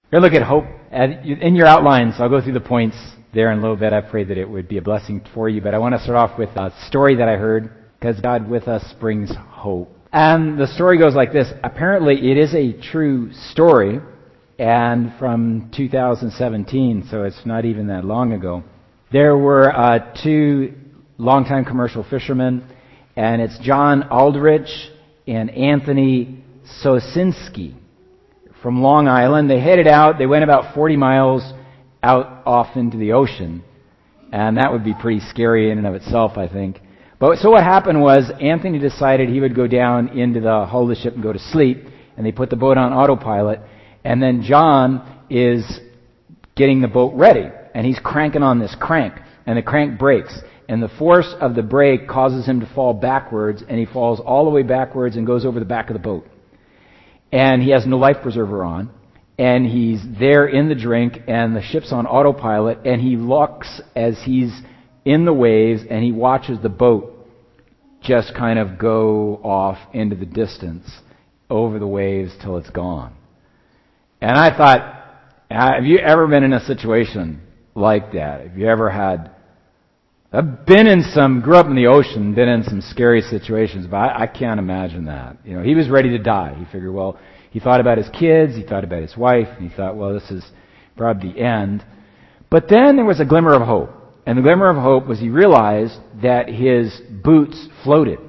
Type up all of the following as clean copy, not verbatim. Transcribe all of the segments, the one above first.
We're going to look at hope in your outlines. I'll go through the points there in a little bit. I pray that it would be a blessing for you. But I want to start off with a story that I heard, because God with us brings hope. And the story goes like this. Apparently, it is a true story, and from 2017, so it's not even that long ago. There were two longtime commercial fishermen, and it's John Aldrich and Anthony Sosinski from Long Island. They headed out. They went about 40 miles out off into the ocean, and that would be pretty scary in and of itself, I think. But so what happened was Anthony decided he would go down into the hull of the ship and go to sleep, and they put the boat on autopilot, and then John is getting the boat ready, and he's cranking on this crank, and the crank breaks, and the force of the brake causes him to fall backwards, and he falls all the way backwards and goes over the back of the boat. And he has no life preserver on, and he's there in the drink, and the ship's on autopilot, and he looks as he's in the waves, and he watches the boat just kind of go off into the distance over the waves till it's gone. And I thought, have you ever been in a situation like that? Have you ever had... I've grew up in the ocean, been in some scary situations, but I can't imagine that. You know, he was ready to die. He figured, well, he thought about his kids, he thought about his wife, and he thought, well, this is probably the end. But then there was a glimmer of hope. And the glimmer of hope was he realized that his boots floated.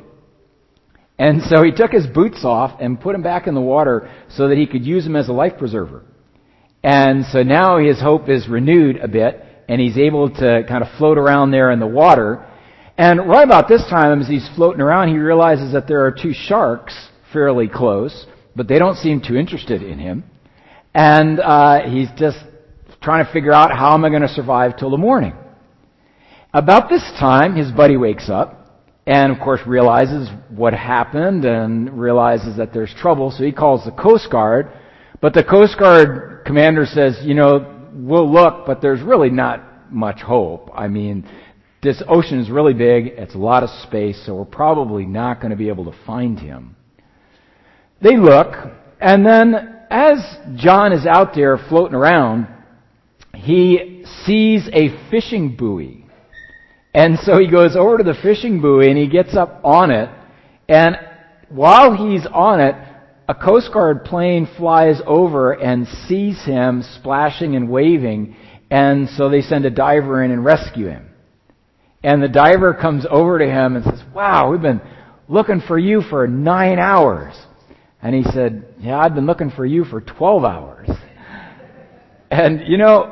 And so he took his boots off and put them back in the water so that he could use them as a life preserver. And so now his hope is renewed a bit, and he's able to kind of float around there in the water. And right about this time, as he's floating around, he realizes that there are two sharks fairly close, but they don't seem too interested in him. And he's just trying to figure out, how am I going to survive till the morning? About this time, his buddy wakes up and, of course, realizes what happened and realizes that there's trouble, so he calls the Coast Guard. But the Coast Guard commander says, we'll look, but there's really not much hope. I mean, this ocean is really big, it's a lot of space, so we're probably not going to be able to find him. They look, and then as John is out there floating around, he sees a fishing buoy. And so he goes over to the fishing buoy and he gets up on it, and while he's on it, a Coast Guard plane flies over and sees him splashing and waving, and so they send a diver in and rescue him. And the diver comes over to him and says, wow, we've been looking for you for 9 hours. And he said, yeah, I've been looking for you for 12 hours. And,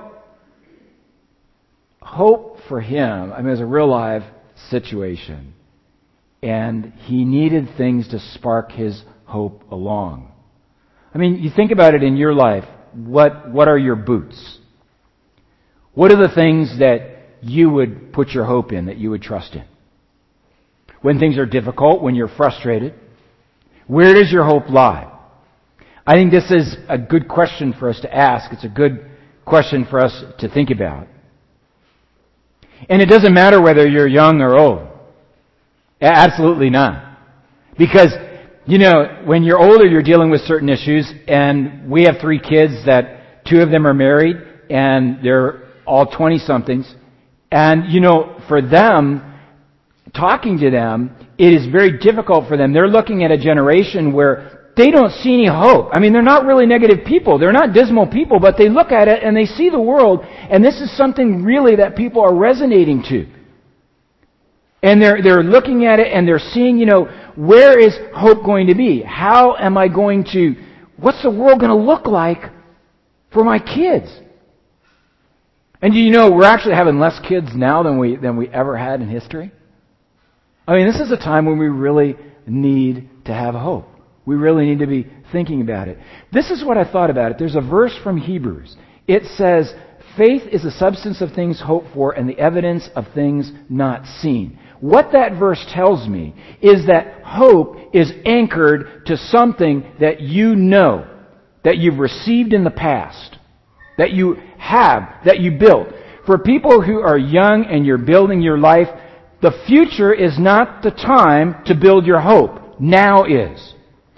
hope for him, it was a real live situation. And he needed things to spark his hope along. You think about it in your life. What are your boots? What are the things that you would put your hope in, that you would trust in? When things are difficult, when you're frustrated, where does your hope lie? I think this is a good question for us to ask. It's a good question for us to think about. And it doesn't matter whether you're young or old. Absolutely not. Because, when you're older, you're dealing with certain issues, and we have 3 kids that 2 of them are married, and they're all 20-somethings. And, for them, talking to them, it is very difficult for them. They're looking at a generation where they don't see any hope. They're not really negative people. They're not dismal people, but they look at it and they see the world, and this is something really that people are resonating to. And they're looking at it and they're seeing, where is hope going to be? How am I going to, what's the world going to look like for my kids? And we're actually having less kids now than we ever had in history. This is a time when we really need to have hope. We really need to be thinking about it. This is what I thought about it. There's a verse from Hebrews. It says, faith is the substance of things hoped for and the evidence of things not seen. What that verse tells me is that hope is anchored to something that that you've received in the past, that you have, that you built. For people who are young and you're building your life, the future is not the time to build your hope. Now is.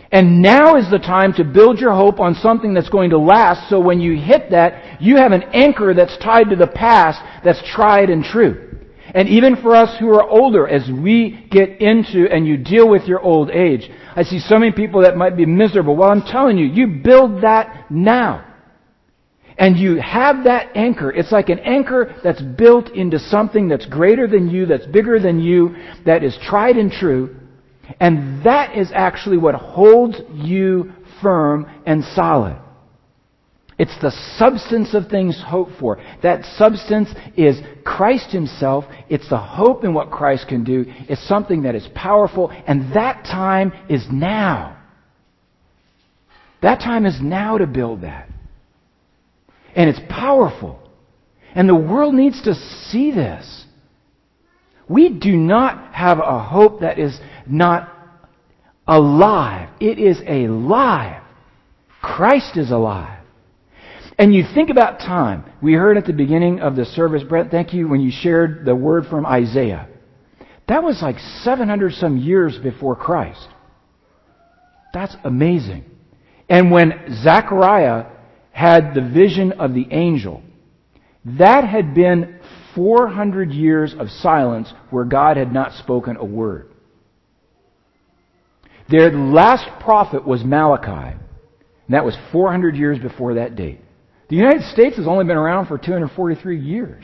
And now is the time to build your hope on something that's going to last, so when you hit that, you have an anchor that's tied to the past that's tried and true. And even for us who are older, as we get into and you deal with your old age, I see so many people that might be miserable. Well, I'm telling you, you build that now. And you have that anchor. It's like an anchor that's built into something that's greater than you, that's bigger than you, that is tried and true. And that is actually what holds you firm and solid. It's the substance of things hoped for. That substance is Christ Himself. It's the hope in what Christ can do. It's something that is powerful. And that time is now. That time is now to build that. And it's powerful. And the world needs to see this. We do not have a hope that is not alive. It is alive. Christ is alive. And you think about time. We heard at the beginning of the service, Brent, thank you, when you shared the word from Isaiah. That was like 700 some years before Christ. That's amazing. And when Zechariah had the vision of the angel, that had been 400 years of silence where God had not spoken a word. Their last prophet was Malachi, and that was 400 years before that date. The United States has only been around for 243 years.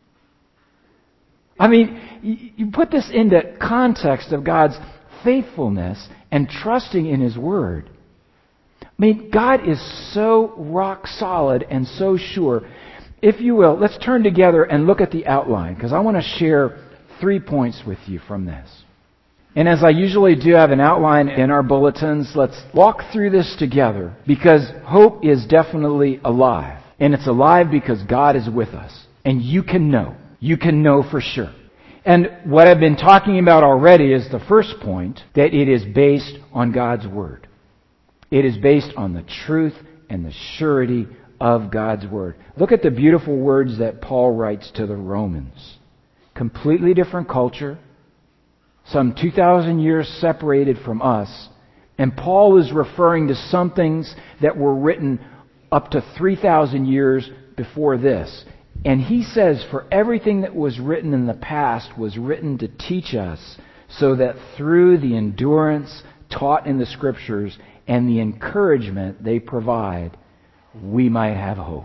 I mean, you put this into context of God's faithfulness and trusting in His Word. I mean, God is so rock solid and so sure. If you will, let's turn together and look at the outline, because I want to share 3 points with you from this. And as I usually do have an outline in our bulletins, let's walk through this together, because hope is definitely alive. And it's alive because God is with us. And you can know. You can know for sure. And what I've been talking about already is the first point, that it is based on God's Word. It is based on the truth and the surety of God's Word. Look at the beautiful words that Paul writes to the Romans. Completely different culture, some 2,000 years separated from us, and Paul is referring to some things that were written up to 3,000 years before this. And he says, for everything that was written in the past was written to teach us, so that through the endurance taught in the Scriptures and the encouragement they provide, we might have hope.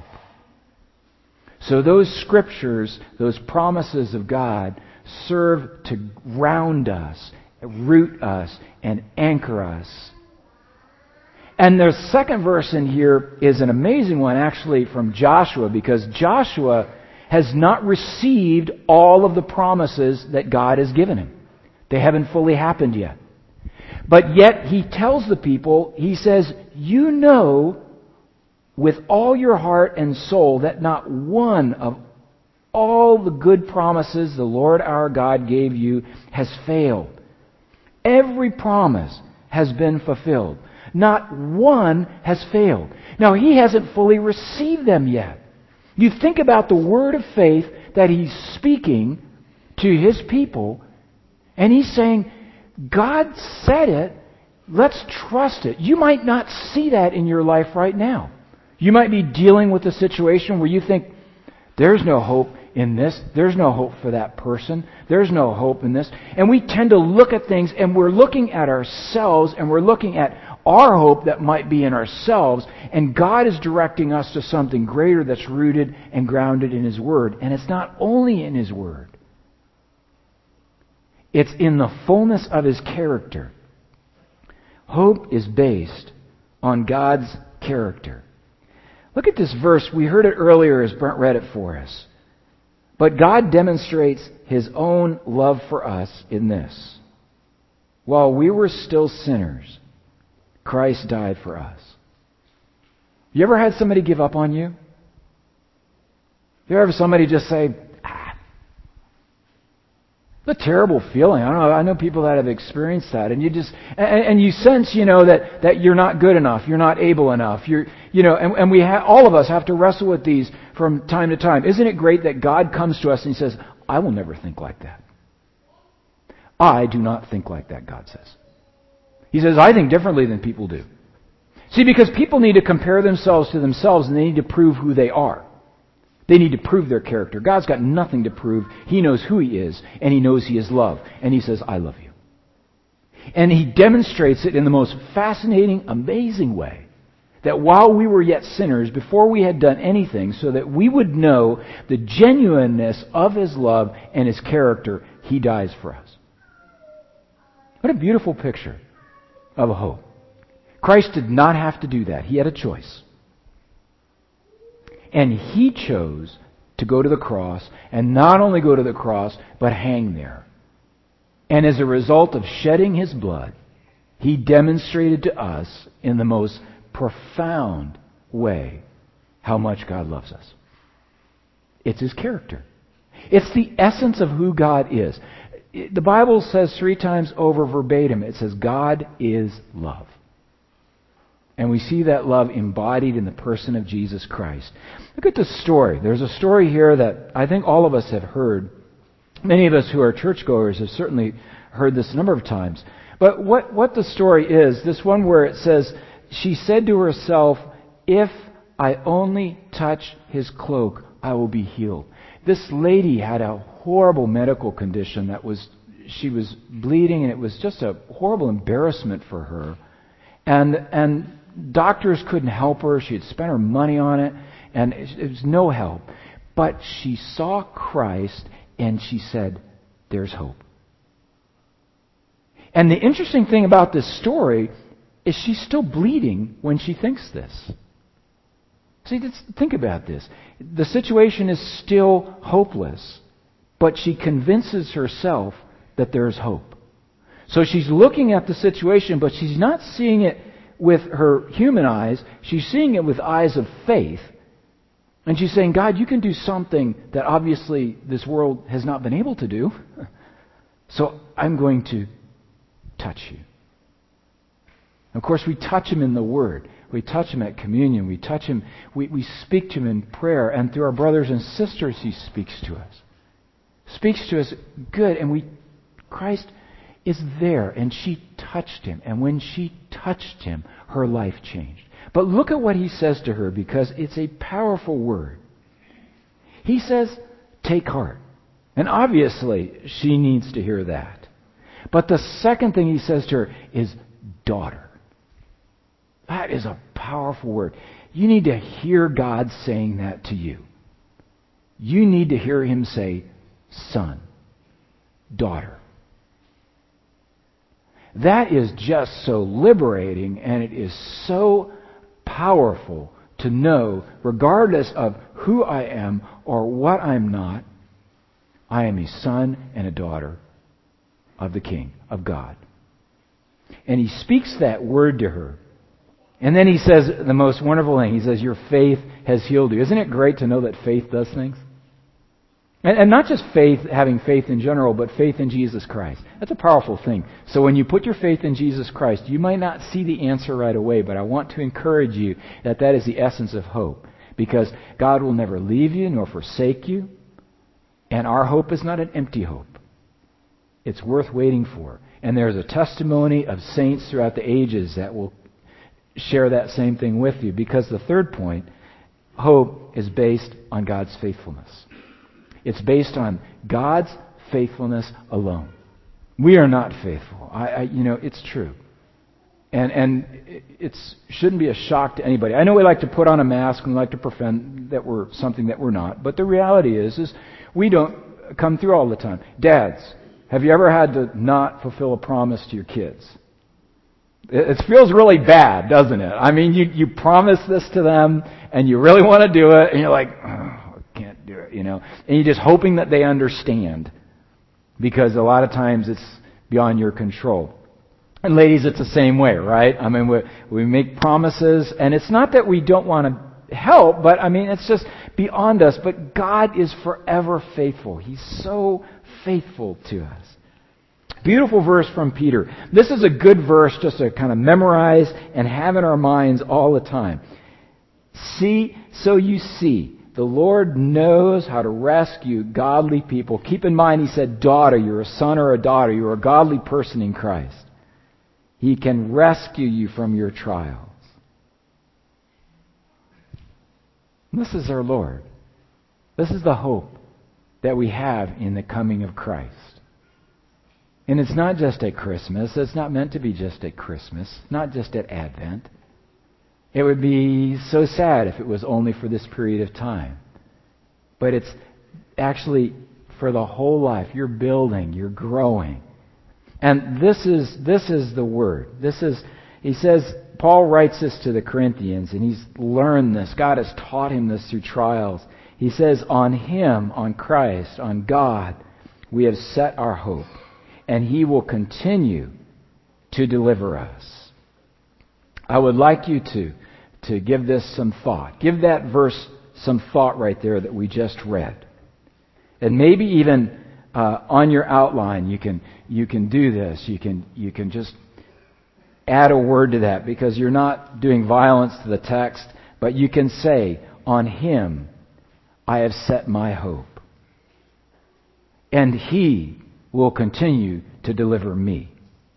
So those Scriptures, those promises of God, serve to ground us, root us, and anchor us. And the second verse in here is an amazing one, actually, from Joshua, because Joshua has not received all of the promises that God has given him. They haven't fully happened yet. But yet he tells the people, he says, you know with all your heart and soul that not one of all the good promises the Lord our God gave you has failed. Every promise has been fulfilled. Not one has failed. Now, he hasn't fully received them yet. You think about the word of faith that he's speaking to his people, and he's saying, God said it, let's trust it. You might not see that in your life right now. You might be dealing with a situation where you think, there's no hope in this. There's no hope for that person. There's no hope in this. And we tend to look at things, and we're looking at ourselves, and we're looking at our hope that might be in ourselves, and God is directing us to something greater that's rooted and grounded in His Word. And it's not only in His Word. It's in the fullness of His character. Hope is based on God's character. Look at this verse. We heard it earlier as Brent read it for us. But God demonstrates His own love for us in this. While we were still sinners, Christ died for us. You ever had somebody give up on you? You ever have somebody just say, it's a terrible feeling. I know people that have experienced that, and you just and you sense, that you're not good enough, you're not able enough. And we all of us have to wrestle with these from time to time. Isn't it great that God comes to us and He says, "I will never think like that. I do not think like that," God says. He says, I think differently than people do. See, because people need to compare themselves to themselves, and they need to prove who they are. They need to prove their character. God's got nothing to prove. He knows who He is, and He knows He is love. And He says, I love you. And He demonstrates it in the most fascinating, amazing way. That while we were yet sinners, before we had done anything, so that we would know the genuineness of His love and His character, He dies for us. What a beautiful picture of a hope. Christ did not have to do that. He had a choice. And He chose to go to the cross, and not only go to the cross, but hang there. And as a result of shedding His blood, He demonstrated to us in the most profound way how much God loves us. It's His character. It's the essence of who God is. The Bible says 3 times over verbatim, it says God is love. And we see that love embodied in the person of Jesus Christ. Look at this story. There's a story here that I think all of us have heard. Many of us who are churchgoers have certainly heard this a number of times. But what the story is, this one where it says, she said to herself, if I only touch His cloak, I will be healed. This lady had a horrible medical condition she was bleeding, and it was just a horrible embarrassment for her. And doctors couldn't help her. She had spent her money on it, and it was no help. But she saw Christ, and she said, there's hope. And the interesting thing about this story is she's still bleeding when she thinks this. See, think about this. The situation is still hopeless, but she convinces herself that there's hope. So she's looking at the situation, but she's not seeing it with her human eyes. She's seeing it with eyes of faith. And she's saying, God, you can do something that obviously this world has not been able to do. So I'm going to touch you. Of course, we touch Him in the Word. We touch Him at communion. We touch Him. We speak to Him in prayer. And through our brothers and sisters, He speaks to us. Speaks to us good. And Christ is there. And she touched Him. And when she touched Him, her life changed. But look at what He says to her, because it's a powerful word. He says, take heart. And obviously, she needs to hear that. But the second thing He says to her is, daughter. That is a powerful word. You need to hear God saying that to you. You need to hear Him say, son, daughter. That is just so liberating, and it is so powerful to know, regardless of who I am or what I'm not, I am a son and a daughter of the King, of God. And He speaks that word to her. And then He says the most wonderful thing. He says, your faith has healed you. Isn't it great to know that faith does things? And not just faith, having faith in general, but faith in Jesus Christ. That's a powerful thing. So when you put your faith in Jesus Christ, you might not see the answer right away, but I want to encourage you that that is the essence of hope. Because God will never leave you nor forsake you. And our hope is not an empty hope. It's worth waiting for. And there's a testimony of saints throughout the ages that will share that same thing with you. Because the third point, hope is based on God's faithfulness. It's based on God's faithfulness alone. We are not faithful. It's true. And it shouldn't be a shock to anybody. I know we like to put on a mask and we like to pretend that we're something that we're not. But the reality is we don't come through all the time. Dads, have you ever had to not fulfill a promise to your kids? It feels really bad, doesn't it? I mean, you promise this to them, and you really want to do it, and you're like, oh, I can't do it, And you're just hoping that they understand, because a lot of times it's beyond your control. And ladies, it's the same way, right? I mean, we make promises, and it's not that we don't want to help, but I mean, it's just beyond us. But God is forever faithful. He's so faithful to us. Beautiful verse from Peter. This is a good verse just to kind of memorize and have in our minds all the time. So you see, the Lord knows how to rescue godly people. Keep in mind, He said, daughter, you're a son or a daughter. You're a godly person in Christ. He can rescue you from your trials. This is our Lord. This is the hope that we have in the coming of Christ. And it's not just at Christmas. It's not meant to be just at Christmas, not just at Advent. It would be so sad if it was only for this period of time. But it's actually for the whole life. You're building, you're growing. And this is the word. He says, Paul writes this to the Corinthians, and he's learned this. God has taught him this through trials. He says, on Him, on Christ, on God, we have set our hope, and He will continue to deliver us. I would like you to give this some thought. Give that verse some thought right there that we just read. And maybe even on your outline, you can do this. You can just add a word to that, because you're not doing violence to the text, but you can say, on Him I have set my hope, and He will continue to deliver me.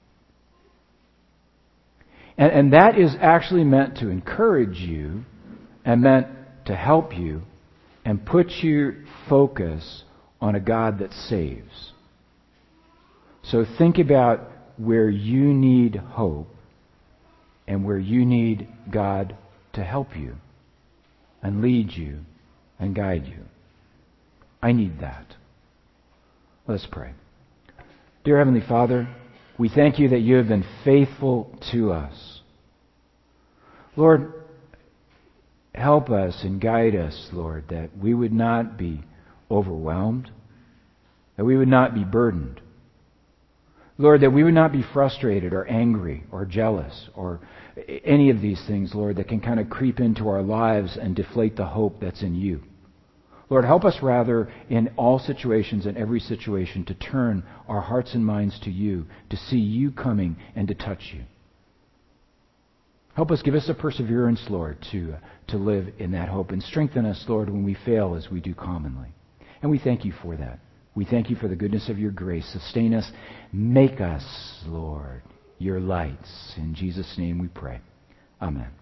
And that is actually meant to encourage you and meant to help you and put your focus on a God that saves. So think about where you need hope and where you need God to help you and lead you and guide you. I need that. Let's pray. Dear Heavenly Father, we thank You that You have been faithful to us. Lord, help us and guide us, Lord, that we would not be overwhelmed, that we would not be burdened. Lord, that we would not be frustrated or angry or jealous or any of these things, Lord, that can kind of creep into our lives and deflate the hope that's in You. Lord, help us rather in all situations and every situation to turn our hearts and minds to You, to see You coming and to touch You. Help us, give us a perseverance, Lord, to live in that hope, and strengthen us, Lord, when we fail as we do commonly. And we thank You for that. We thank You for the goodness of Your grace. Sustain us. Make us, Lord, Your lights. In Jesus' name we pray. Amen.